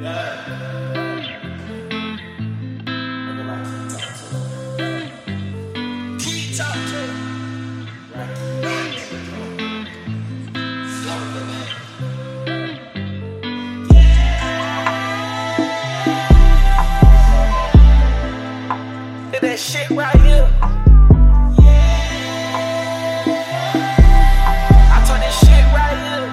That shit right here. I told this shit right here.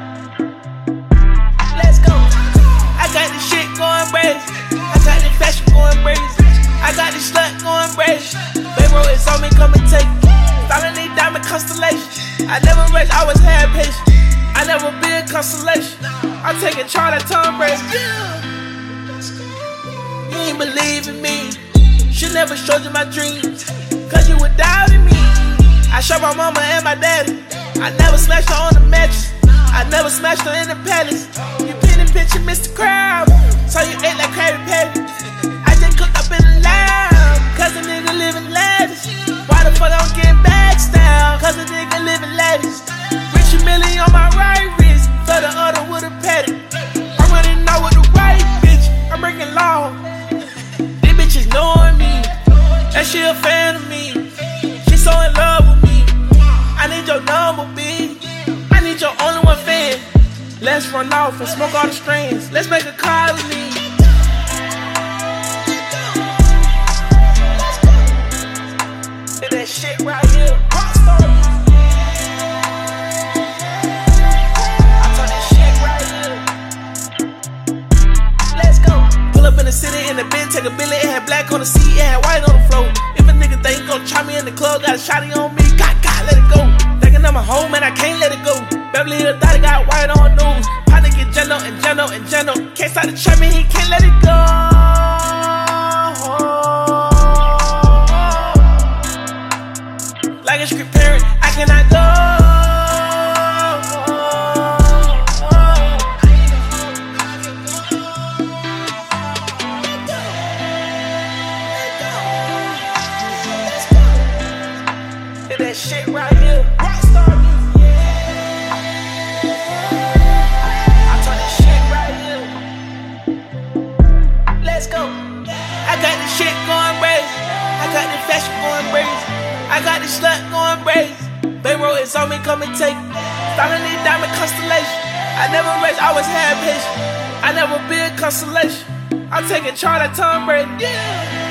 Let's go. I got this shit going crazy. I got this fashion going crazy. I got this slut going crazy. Baby, it's on me, come and take it. Following these diamond constellations. I never rush, I always had patience. I never be a constellation. I'm taking charge of Tom Brady. You ain't believe in me. She never showed you my dreams, cause you were doubting me. I showed my mama and my daddy. I never smashed her on the mattress. I never smashed her in the palace. You paint a picture, Mr. Crab, so you ate like Krabby Patty. I just cooked up in the lab, cause the nigga living lavish. Why the fuck I'm getting bags down? Cause the nigga living lavish. Rich Millie on my right wrist, for the other with a patty. I'm running out with the right bitch, I'm breaking law. These bitches knowing me, that she a fan of me. She so in love with me. I need your number, B. I need your only one fan. Let's run off and smoke all the strands. Let's make a call with me. Hit that shit right here. I told that shit right here. Let's go. Pull up in the city in the bin, take a billet. It had black on the seat, it had white on the floor. If a nigga think he gon' try me in the club, got a shotty on me, God, let it go. Thinking I'm a home, man, I can't let it go. Beverly Hills thought he got white on her nose. Partner get Jeno and Jeno and Jeno. Can't stop the trap, he can't let it go. Like a script parent, I cannot go. That shit right here. Rockstar music. I told that shit right here. Let's go. I got this shit going crazy. I got this fashion going crazy. I got this slut going crazy. Baby, it's on me, come and take it. Following these diamond constellations. I never race, I always had patience. I never be a constellation. I'm taking charge of Tom Brady. Yeah.